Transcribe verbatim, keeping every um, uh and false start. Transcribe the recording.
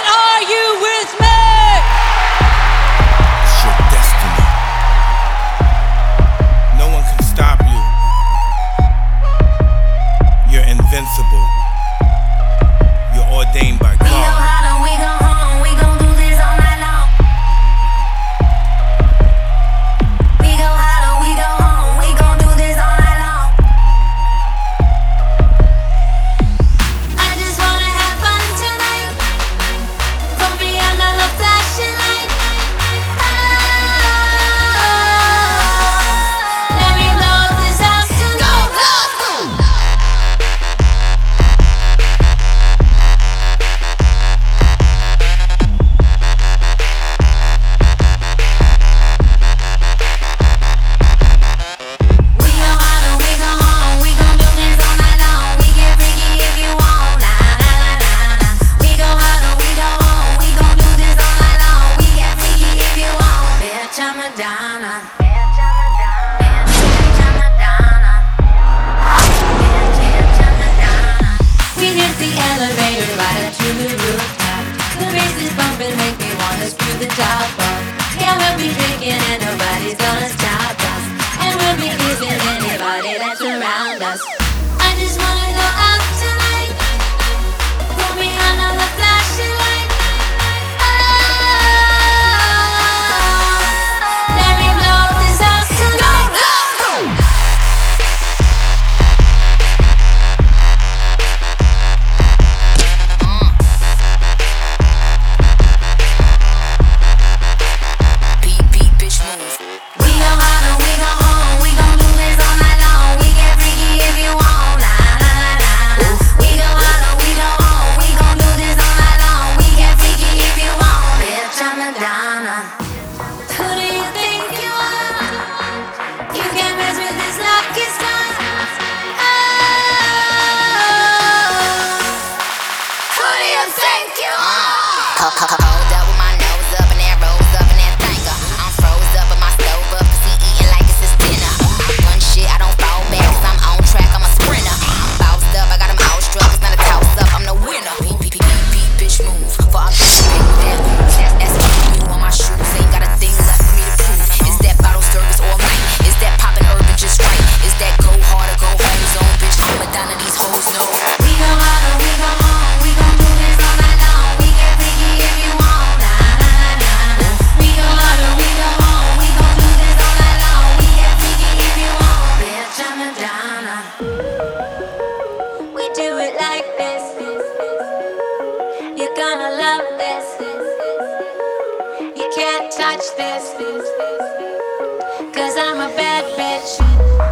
And are you with me? It's your destiny. No one can stop you. You're invincible. You're ordained by God. We go hard and we go home. We gon' do this all night long. We go hard and we go home. We gon' do this all night long. I just wanna have fun tonight. Put me under the flashing light. Oh, let me blow this house tonight. We go hard and we go home. We gon' do this all night long. We get freaky if you want. Nah, nah, nah, nah, nah. We go hard and we go home. We gon' do this all night long. We get freaky if you want. Bitch, I'm Madonna. Bitch, I'm Madonna. Bitch, I'm Madonna. Bitch, bitch, I'm Madonna. We hit the elevator right up to the rooftop. The bass is bumping, make me wanna screw the top off. Yeah, we'll be drinking and nobody's gonna stop us. And we'll be kissing anybody that's around us. I just wanna go out tonight. Put me under the flashing light. Oh, let me blow this house tonight. Beat, beat, bitch, move. We go hard and we go home. We gon' do this all night long. We get freaky if you want. Nah, nah, nah, nah, nah. We go hard and we go home. We gon' do this all night long. We get freaky if you want. Bitch, I'm Madonna. Who do you think you are? You can't mess with this lucky star. Oh, who do you think you are? Hold up with my nose up and that rose up and that finger. I'm froze up and my stove up cause he eating like it's his dinner. I run shit, I don't fall back cause I'm on track, I'm a sprinter. I'm bossed up, I got him outstruck, it's not a toss up, I'm the winner. Beat, beat, beat, beat, beat, bitch move. For I'm bitch big with that ooze. That's what you on my shoes, ain't got a thing left for me to prove. Is that bottle service all night? Is that poppin' urban just right? Is that go hard or go home zone? Bitch, I'm Madonna, these hoes know. We go hard and we go home. We gon' do this all night long. We get freaky if you want. Nah, nah, nah, nah. We go hard and we go home. We gon' do this all night long. We get freaky if you want. Bitch, I'm Madonna. We do it like this. You're gonna love this. You can't touch this. Cause I'm a bad bitch.